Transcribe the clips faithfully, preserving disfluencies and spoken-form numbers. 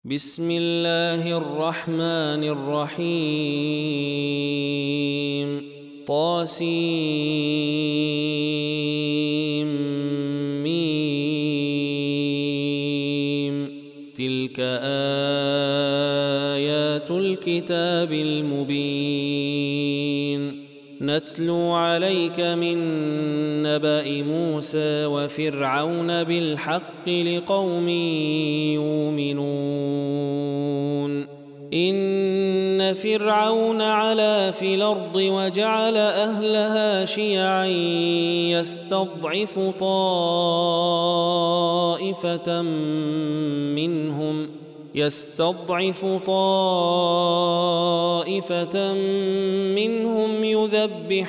بسم الله الرحمن الرحيم طاسيم ميم تلك آيات الكتاب المبين نتلو عليك من نبأ موسى وفرعون بالحق لقوم يؤمنون إن فرعون علا في الأرض وجعل أهلها شيعا يستضعف طائفة منهم يستضعف طائفة منهم يذبح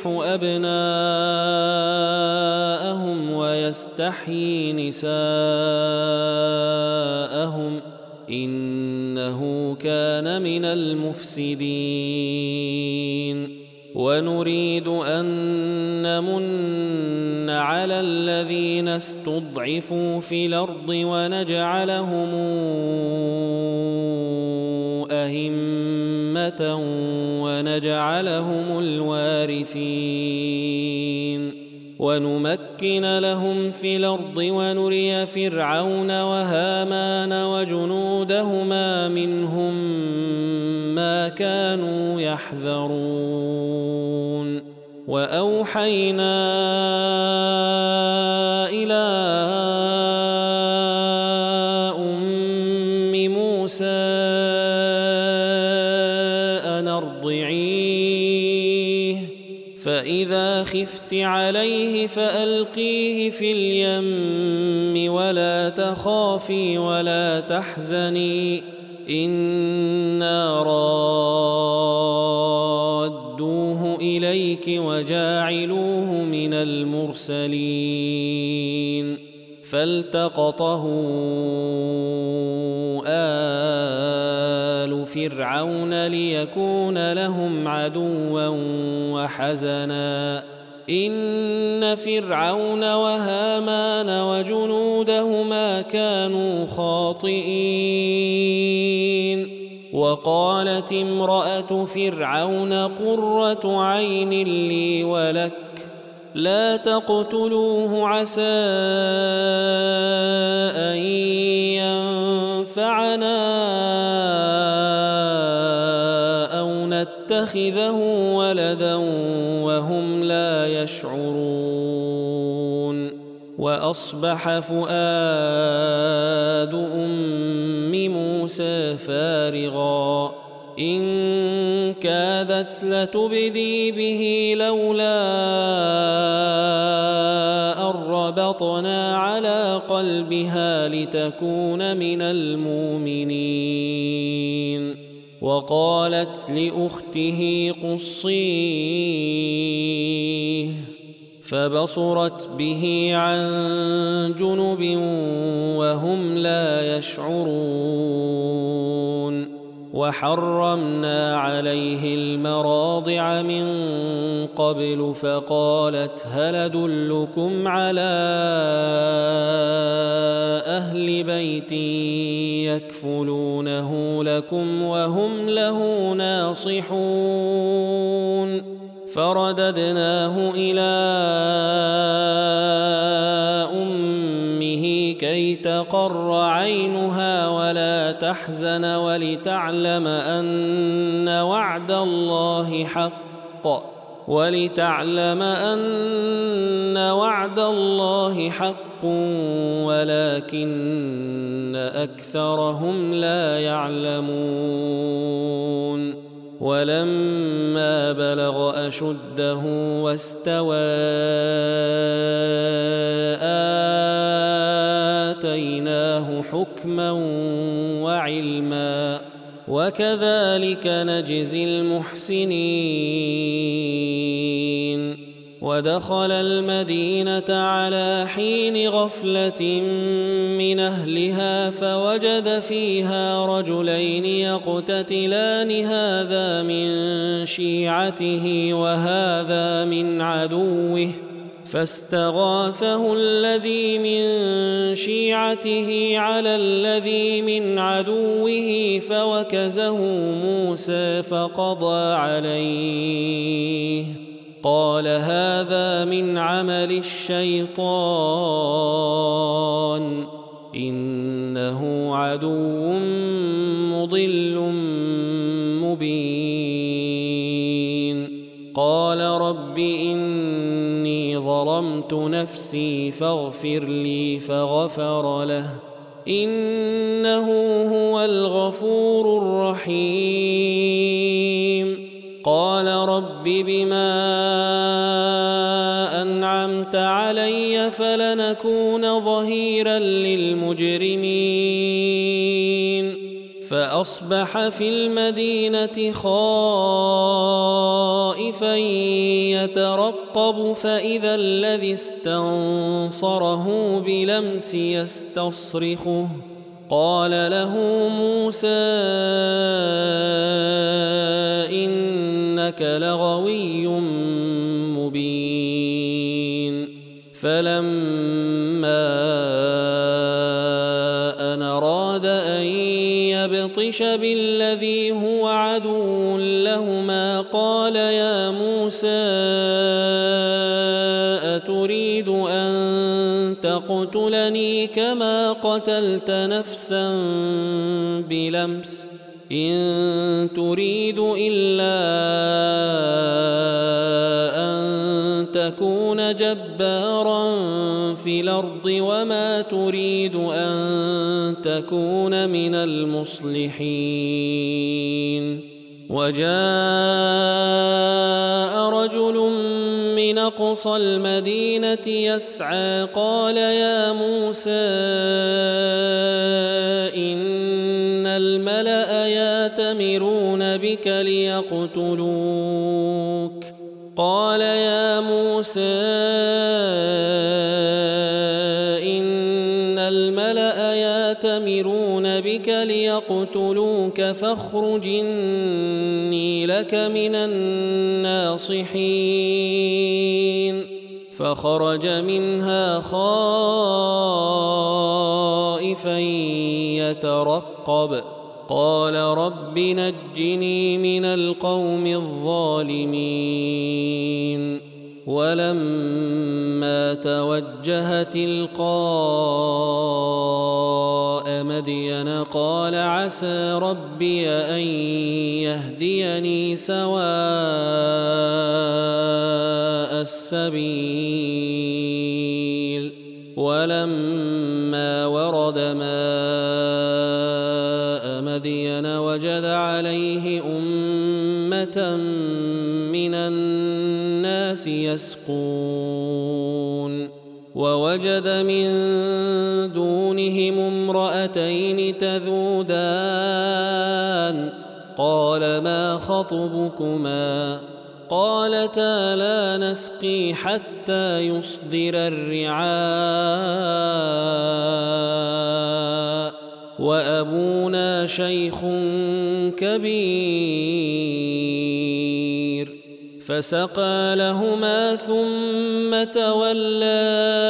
أبناءهم ويستحيي نساءهم إنه كان من المفسدين ونريد أن نمن على الذين استضعفوا في الأرض ونجعلهم أئمة ونجعلهم الوارثين ونمكن لهم في الأرض ونري فرعون وهامان وجنودهما منهم ما كانوا يحذرون وأوحينا إلى أم موسى أن أرضعيه فإذا خفت عليه فألقيه في اليم ولا تخافي ولا تحزني إنا رادوه إليك وجاعلوه من المرسلين فالتقطه آل فرعون ليكون لهم عدوا وحزنا إن فرعون وهامان وجنودهما كانوا خاطئين وقالت امرأة فرعون قرة عين لي ولك لا تقتلوه عسى أن ينفعنا أو نتخذه ولدا وهم لا يشعرون وأصبح فؤاد أم موسى فارغا إن كادت لتبدي به لولا أن ربطنا على قلبها لتكون من المؤمنين وقالت لأخته قصيه فبصرت به عن جنب وهم لا يشعرون وحرمنا عليه المراضع من قبل فقالت هل أدلكم على أهل بيت يكفلونه لكم وهم له ناصحون فرددناه إلى أمه كي تقر عينها ولا تحزن ولتعلم أن وعد الله حق ولتعلم أن وعد الله حق ولكن أكثرهم لا يعلمون ولما بلغ أشده واستوى آتيناه حكما وعلما وكذلك نجزي المحسنين ودخل المدينة على حين غفلة من أهلها فوجد فيها رجلين يقتتلان هذا من شيعته وهذا من عدوه فاستغاثه الذي من شيعته على الذي من عدوه فوكزه موسى فقضى عليه قال هذا من عمل الشيطان إنه عدو مضل مبين قال رب إني ظلمت نفسي فاغفر لي فغفر له إنه هو الغفور الرحيم قال رب بما أنعمت علي فلنكون ظهيرا للمجرمين فأصبح في المدينة خائفا يترقب فإذا الذي استنصره بلمس يستصرخه قال له موسى إنك لغوي مبين فلما أن أراد أن يبطش بالذي هو عدو لهما قال يا موسى أتريد أن تقتلني كما قتلت نفسا بلمس إن تريد إلا أن تكون جبارا في الأرض وما تريد أن تكون من المصلحين وجاء رجل من أقصى المدينة يسعى قال يا موسى إن الملأ يأتمرون بك ليقتلوك قال يا موسى إن الملأ يأتمرون بك ليقتلوك فاخرج إني لك من الناصحين فخرج منها خائفا يترقب قال رب نجني من القوم الظالمين ولما توجه تلقاء مدين قال عسى ربي أن يهديني سواء السبيل ولما ورد ماء مدين وجد عليه أمة من الناس يسقون ووجد من دونهم امرأتين تذودان قال ما خطبكما قالتا لا نسقي حتى يصدر الرعاء وأبونا شيخ كبير فسقى لهما ثم تولى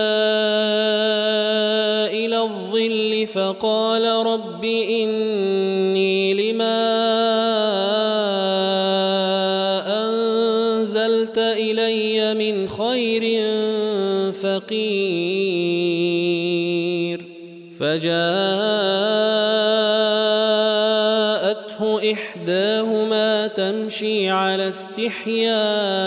إلى الظل فقال رب إني لما أنزلت إلي من خير فقير فجاءته إحداهما تمشي على استحياء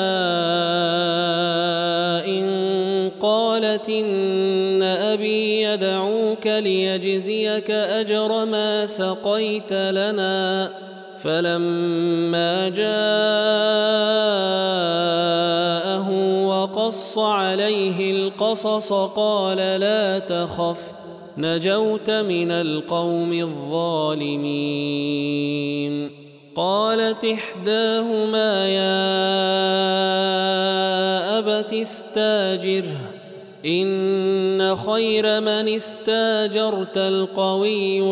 قالت إن أبي يدعوك ليجزيك أجر ما سقيت لنا فلما جاءه وقص عليه القصص قال لا تخف نجوت من القوم الظالمين قالت إحداهما يا أبت استاجره إن خير من استاجرت القوي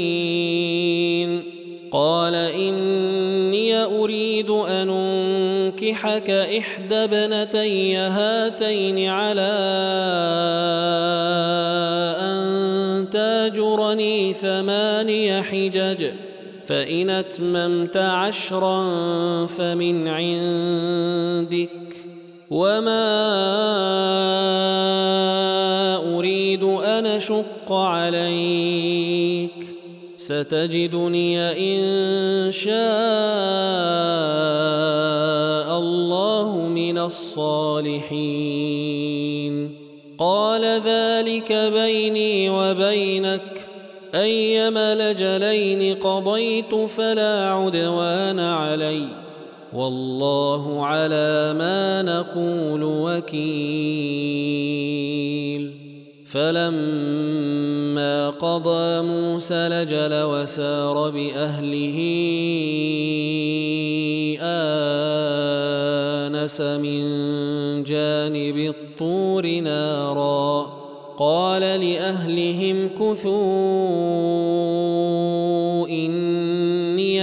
الأمين قال إني أريد أن أنكحك إحدى ابنتي هاتين على أن تاجرني ثماني حجج فإن أتممت عشرا فمن عندك وما أريد أن أشق عليك ستجدني إن شاء الله من الصالحين قال ذلك بيني وبينك أيما الأجلين قضيت فلا عدوان علي والله على ما نقول وكيل فلما قضى موسى الأجل وسار بأهله آنس من جانب الطور نارا قال لأهلهم كثوا إني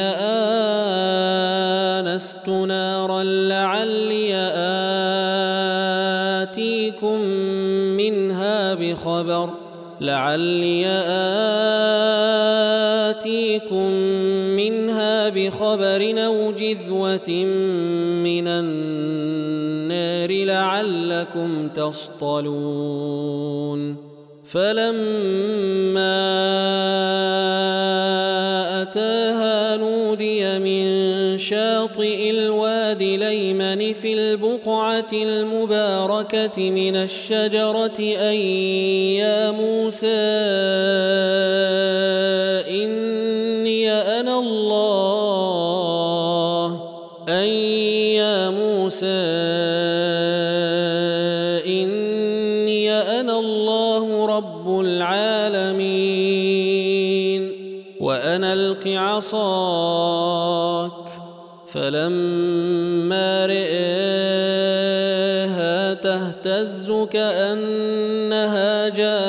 آنست نارا لعلي آتيكم منها بخبر لعلي آتيكم منها بخبر أو جذوة من النار لعلكم تصطلون فلما أتاها نودي من شاطئ الوادي الأيمن في البقعة المباركة من الشجرة أن يا موسى إني أنا الله أن يا موسى إني أنا الله رب العالمين وأن ألق عصاك فلما رآها تهتز كأنها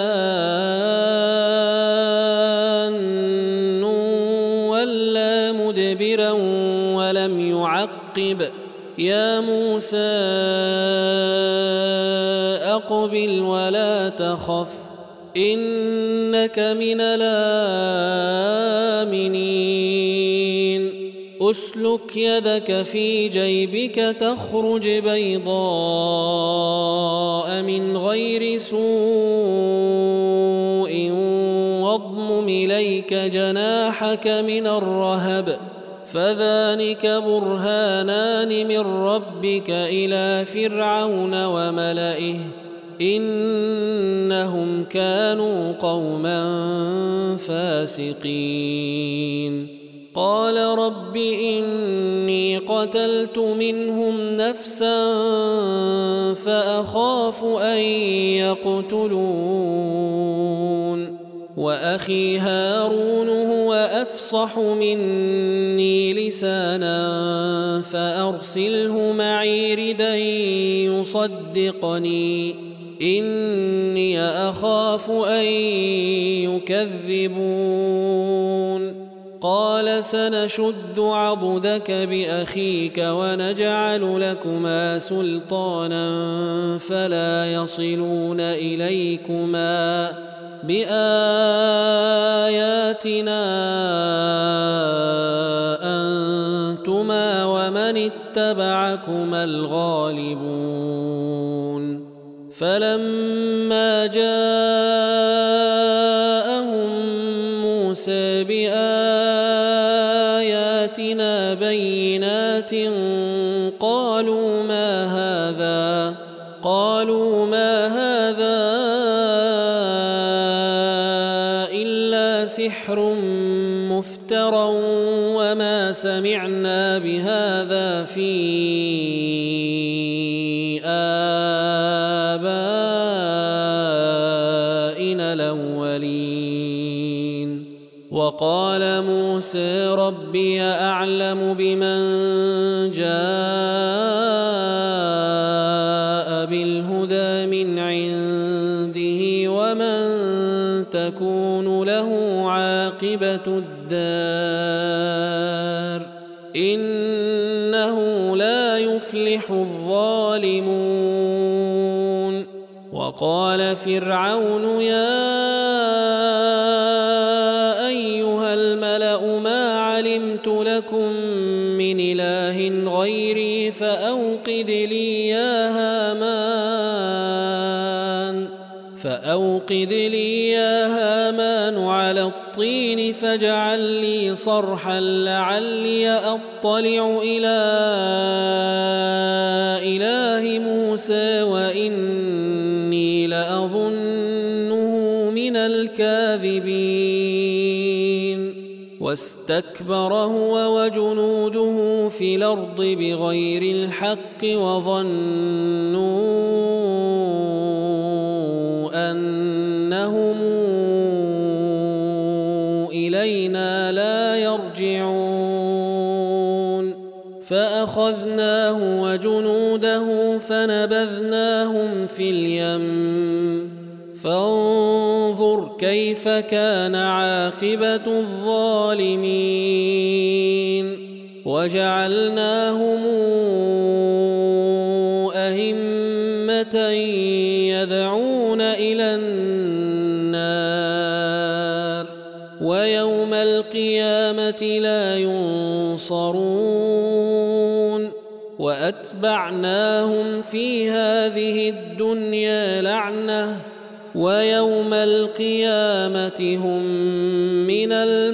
جان ولا مدبرا ولم يعقب يا موسى أقبل ولا تخف إنك من الآمنين أسلك يدك في جيبك تخرج بيضاء من غير سوء واضمم إليك جناحك من الرهب فذلك برهانان من ربك إلى فرعون وملئه إنهم كانوا قوما فاسقين قال رب إني قتلت منهم نفسا فأخاف أن يقتلون وأخي هارون هو أفصح مني لسانا فأرسله معي ردا يصدقني إني أخاف أن يكذبون قال سنشد عضدك بأخيك ونجعل لكما سلطانا فلا يصلون إليكما بآياتنا أنتما ومن اتبعكما الغالبون فلما جاءهم موسى بآياتنا بينات قالوا ما هذا قالوا ما هذا إلا سحر مفترى وما سمعنا بهذا في آبائنا الأولين وقال موسى ربي أعلم بمن جاء بالهدى من عنده ومن تكون له عاقبة الدار إنه لا يفلح يفلح الظالمون. وقال فرعون يا أيها الملأ ما علمت لكم من إله غيري فأوقد لي يا هامان فأوقد لي يا هامان على الطين فاجعل لي صرحا لعلي أطلع إلى إله موسى وإني لأظنه من الكاذبين. واستكبر هو وجنوده في الأرض بغير الحق وظنوا أنهم إلينا لا يرجعون فأخذناه وجنوده فنبذناهم في اليم فانظر كيف كان عاقبة الظالمين. وجعلناهم أئمة يدعون إلى النار ويوم القيامة لا ينصرون. وأتبعناهم في هذه الدنيا لعنة ويوم القيامة هم من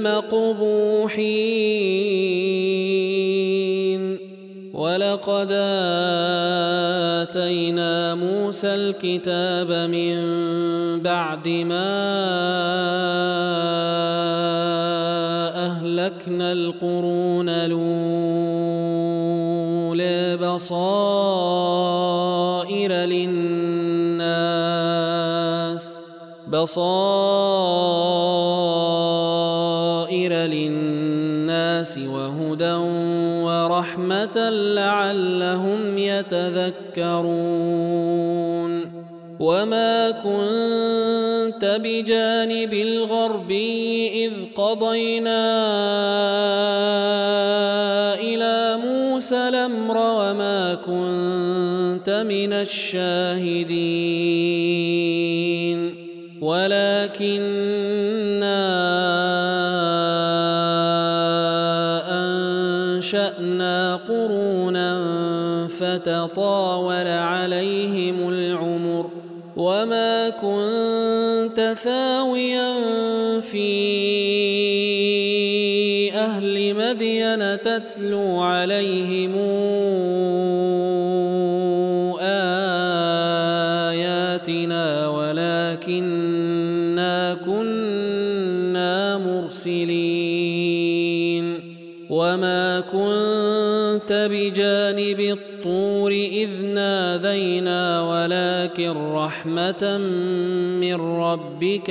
المقبوحين. ولقد آتينا موسى الكتاب من بعد ما أهلكنا القرون الأولى بصائر للناس بصائر للناس وهدى ورحمة لعلهم يتذكرون. وما كنت بجانب الغربي إذ قضينا إلى موسى الأمر وما كنت من الشاهدين ولكننا أنشأنا قرونا فتطاول عليهم العمر وما كنت ثاويا في أهل مدين تتلو عليهم آياتنا ولكننا كنا مرسلين. وما كنت بجانب الطور إذ نادينا ولكن رحمة من ربك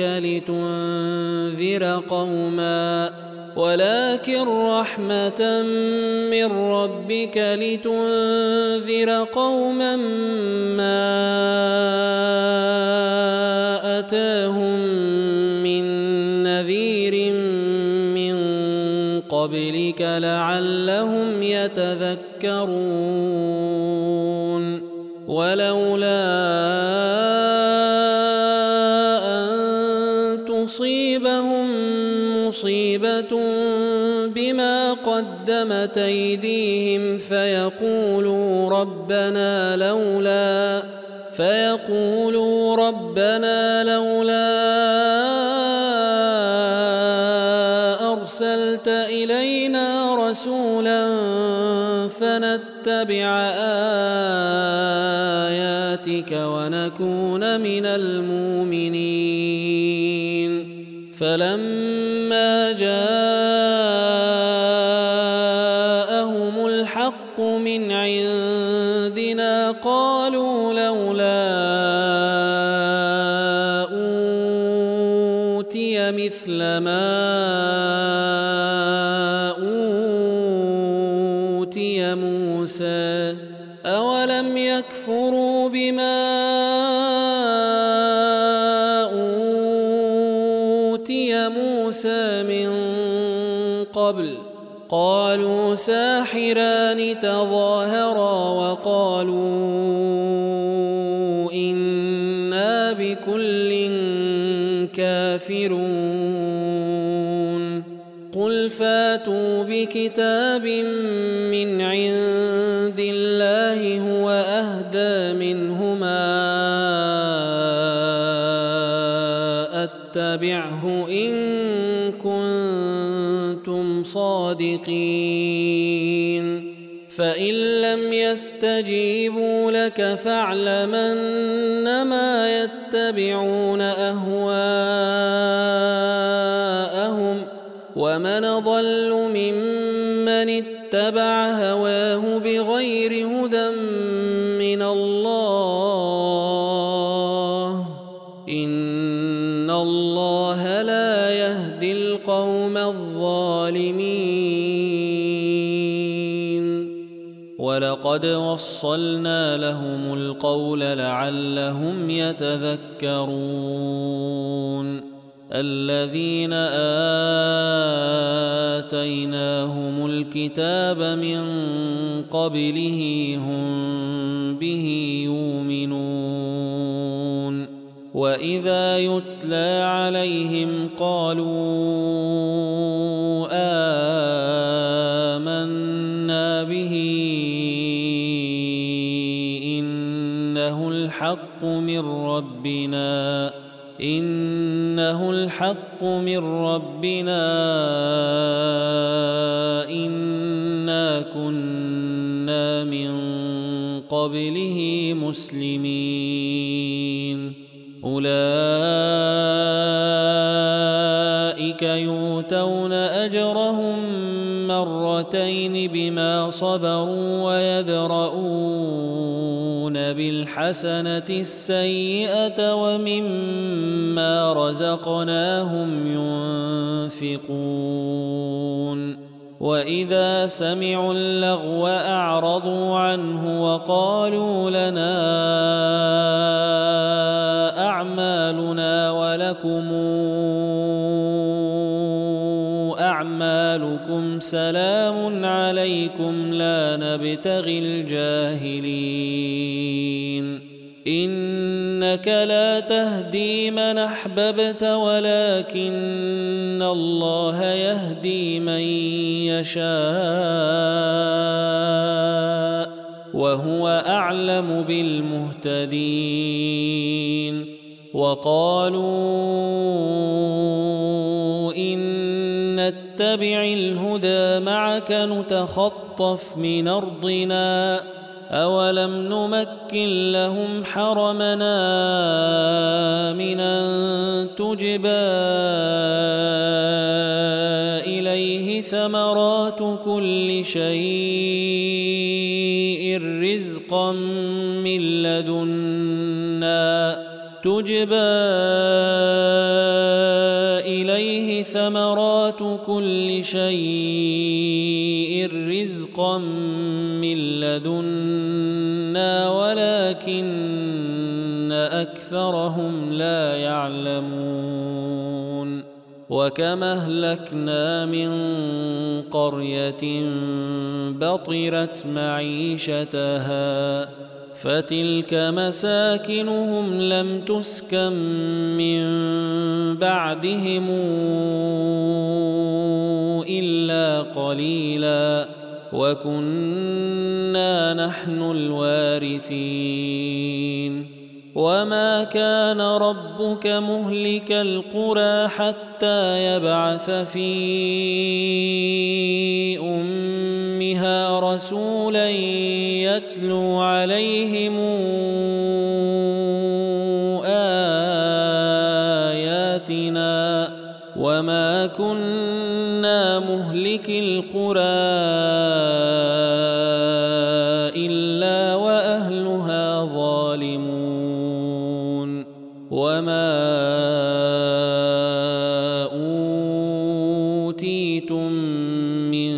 لتنذر قوما ولكن رحمة من ربك لتنذر قوما ما أتاهم من نذير من قبلك لعلهم يتذكرون. ولولا أن تصيبهم مصيبة بما قدمت أيديهم فيقولوا ربنا لولا فيقولوا ربنا لولا أرسلت إلينا رسولا فنتبع آياتك ونكون من المؤمنين. فلما جاءهم الحق من عندنا قالوا لولا أوتي مثل ما أوتي موسى أولم يكفروا بما أوتي موسى من قبل قالوا ساحران تظاهرا وقالوا إنا بكل كافرون قل فاتوا بكتاب من عند الله هو أهدى منهما أتبعه إن كنتم صادقين فإن لم يستجيبوا لك فاعلم أنما يتبعون أهواءهم ومن ضل ممن اتبع هواه بغير هدى من الله إن الله لا يهدي القوم الظالمين ولقد وصلنا لهم القول لعلهم يتذكرون الذين آتيناهم الكتاب من قبله هم به يؤمنون وإذا يتلى عليهم قالوا آمنا به إنه الحق من ربنا إنه الحق من ربنا إنا كنا من قبله مسلمين أولئك يؤتون أجرهم مرتين بما صبروا ويدرؤون بالحسنة السيئة ومما رزقناهم ينفقون وإذا سمعوا اللغو أعرضوا عنه وقالوا لنا أعمالنا ولكم أعمالكم سلام عليكم لا نبتغي الجاهلين إنك لا تهدي من أحببت ولكن الله يهدي من يشاء وهو أعلم بالمهتدين وقالوا إن نتبع الهدى معك نتخطف من أرضنا أولم نمكن لهم حرمنا آمنا تجبى إليه ثمرات كل شيء رزقا من لدنا تجبى إليه ثمرات كل شيء رزقا من لدنا ولكن أكثرهم لا يعلمون وكما أهلكنا من قرية بطرت معيشتها فتلك مساكنهم لم تسكن من بعدهم إلا قليلا وكنا نحن الوارثين وما كان ربك مهلك القرى حتى يبعث في أمها رسولا يتلو عليهم آياتنا وما كنا مهلك القرى إلا وأهلها ظالمون وما أوتيتم من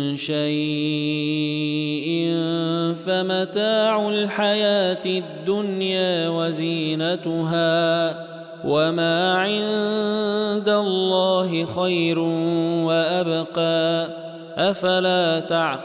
شيء فمتاع الحياة الدنيا وزينتها وما عند الله خير وأبقى أفلا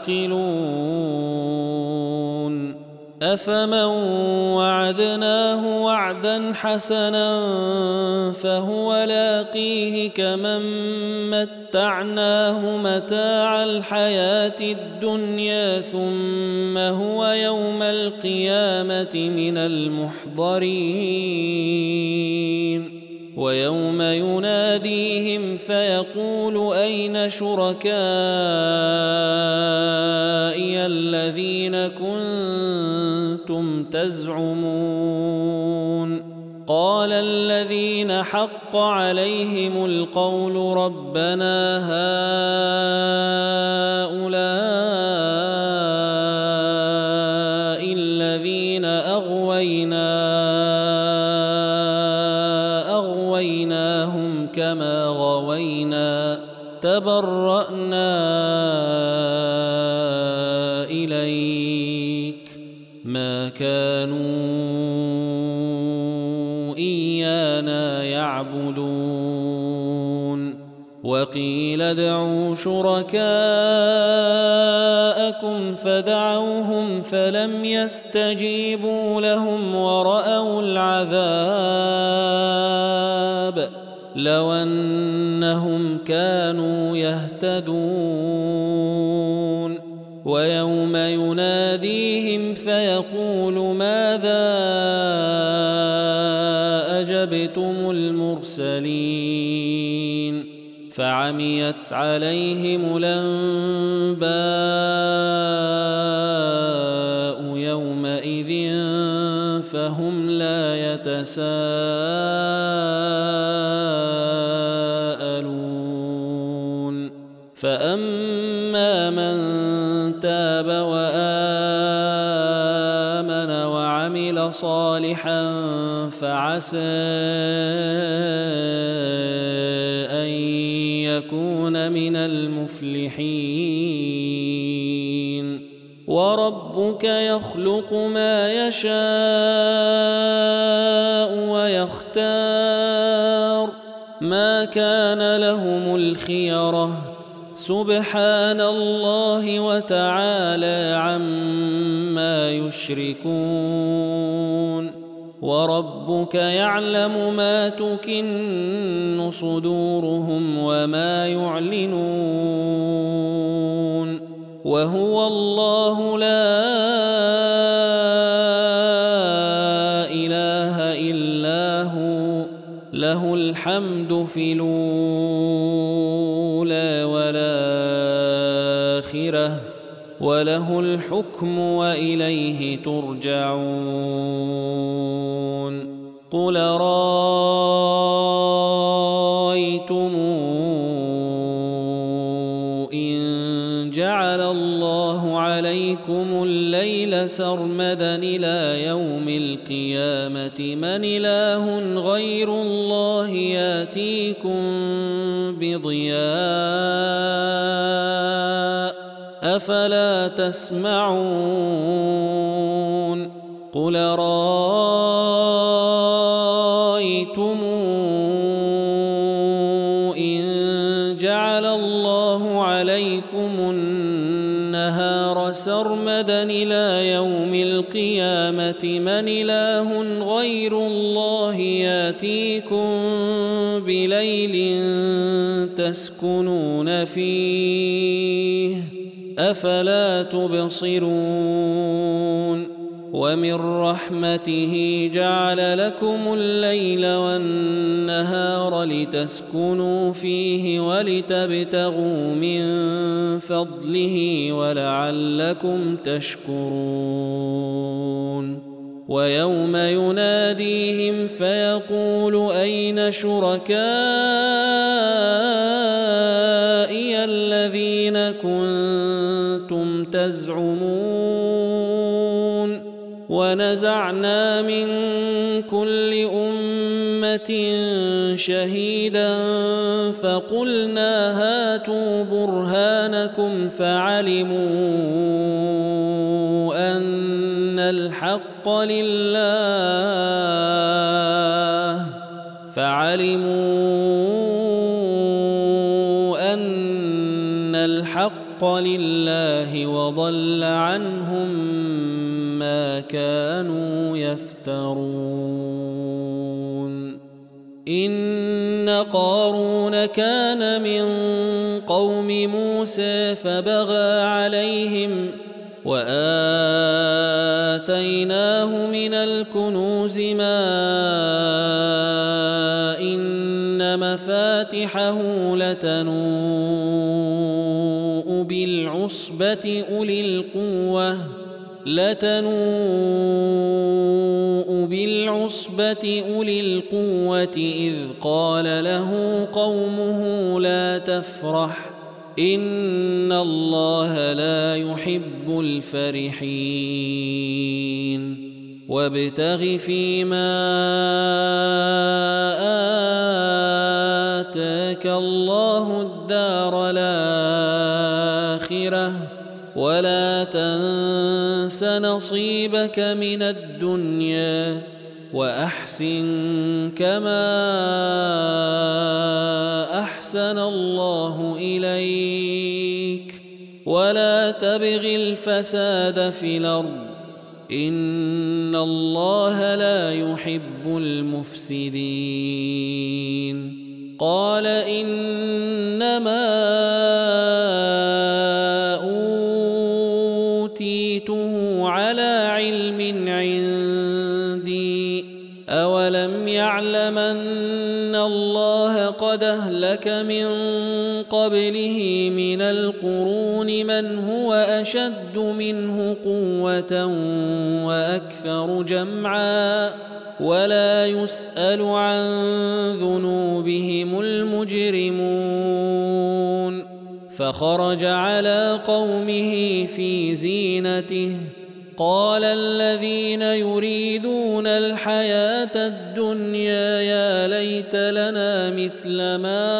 تعقلون أفمن وعدناه وعدا حسنا فهو لاقيه كمن متعناه متاع الحياة الدنيا ثم هو يوم القيامة من المحضرين ويوم يناديهم فيقول أين شركائي الذين كنتم تزعمون قال الذين حق عليهم القول ربنا هؤلاء الذين أغوينا أغويناهم كما غوينا تبرأنا إليك ما كانوا إيانا يعبدون وقيل ادعوا شركاءكم فدعوهم فلم يستجيبوا لهم ورأوا العذاب لو أنهم كانوا يهتدون ويوم يناديهم فيقول ماذا أجبتم المرسلين فعميت عليهم الأنباء يومئذ فهم لا يتساءلون فأما من تاب وآمن وعمل صالحا فعسى أن يكون من المفلحين وربك يخلق ما يشاء ويختار ما كان لهم الخيرة سبحان الله وتعالى عما يشركون وربك يعلم ما تكن صدورهم وما يعلنون وهو الله لا إله إلا هو له الحمد في الأولى والآخرة وله الحكم وإليه ترجعون قل رأيتم إن جعل الله عليكم الليل سرمدا إلى يوم القيامة من إله غير الله ياتيكم بضياء أفلا تسمعون قل رأيتم إن جعل الله عليكم النهار سرمدا إلى يوم القيامة من إله غير الله ياتيكم بليل تسكنون فيه أفلا تبصرون ومن رحمته جعل لكم الليل والنهار لتسكنوا فيه ولتبتغوا من فضله ولعلكم تشكرون ويوم يناديهم فيقول أين شركائي الذين كنتم تزعمون ونزعنا من كل أمة شهيدا فقلنا هاتوا برهانكم فعلموا أن الحق لله فعلموا أن الحق لله وضل عنهم ما كانوا يفترون إن قارون كان من قوم موسى فبغى عليهم وآتيناه من الكنوز ما إن مفاتحه لتنوء بالعصبة أولي القوة لتنوء بالعصبة أولي القوة إذ قال له قومه لا تفرح إن الله لا يحب الفرحين وابتغ فيما آتاك الله الدار الآخرة ولا تنس نصيبك من الدنيا وأحسن كما أحسن الله إليك ولا تبغ الفساد في الأرض إن الله لا يحب المفسدين قال إنما أوتيته على علم عندي أولم يعلم أن الله قد أهلك من قبله من القرون من هو أشد منه قوة وأكثر جمعا ولا يسأل عن ذنوبهم المجرمون فخرج على قومه في زينته قال الذين يريدون الحياة الدنيا يا ليت لنا مثل ما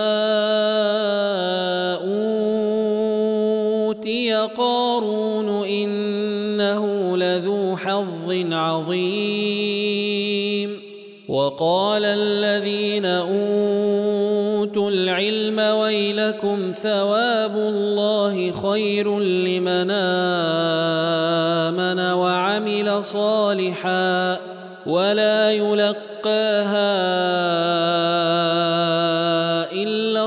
أوتي قارون إنه لذو حظ عظيم وقال الذين أوتوا العلم ويلكم ثواب الله خير لمن آمن وعمل صالحا ولا يلقاها إلا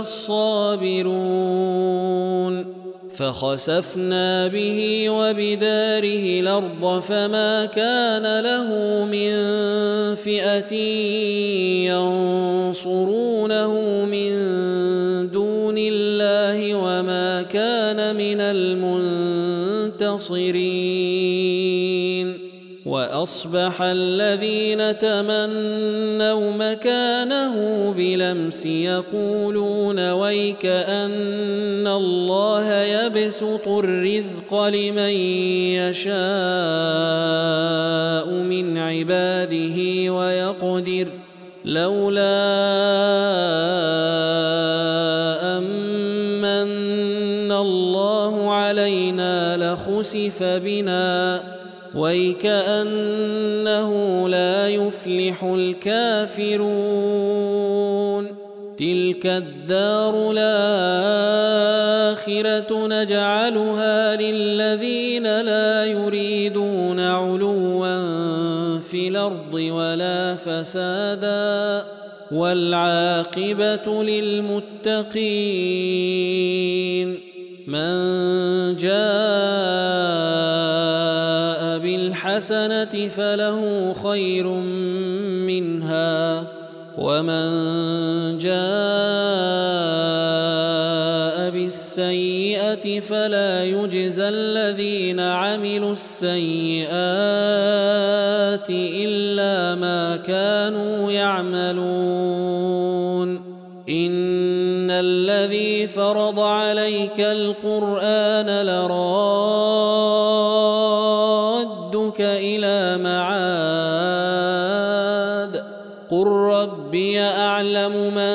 الصابرون فخسفنا به وبداره الأرض فما كان له من فئة ينصرونه من دون الله وما كان من المنتصرين وأصبح الذين تمنوا مكانه بلمس يقولون ويك أن الله يبسط الرزق لمن يشاء من عباده ويقدر لولا أمن الله علينا لخسف بنا ويكأنه لا يفلح الكافرون تلك الدار الآخرة نجعلها للذين لا يريدون علوا في الأرض ولا فسادا والعاقبة للمتقين من جاء بالحسنة فله خير منها ومن جاء بالسيئة فلا يجزى الذين عملوا السيئات إلا ما كانوا يعملون إن الذي فرض عليك القرآن لرادك إلى معاد قل ربي أعلم من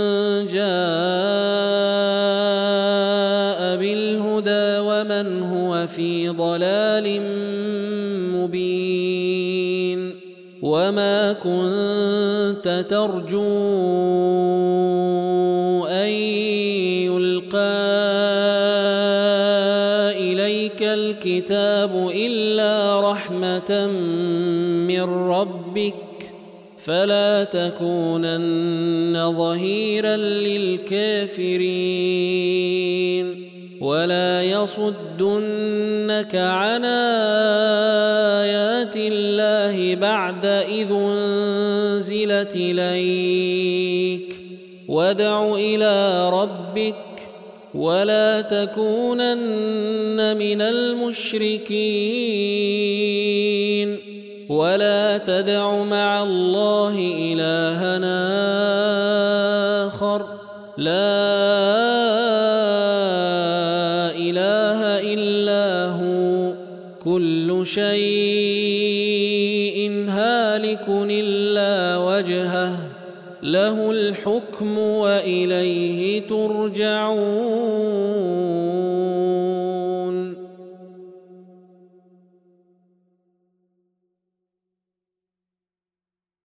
جاء بالهدى ومن هو في ضلال مبين وما كنت ترجو أن يلقى إليك الكتاب إلا رحمة من ربك فلا تكونن ظهيرا للكافرين ولا يصدنك عن آيات الله بعد إذ أنزلت إليك وادع إلى ربك ولا تكونن من المشركين ولا تدع مع الله إلها آخر لا إله إلا هو كل شيء هالك إلا وجهه له الحكم وإليه ترجعون.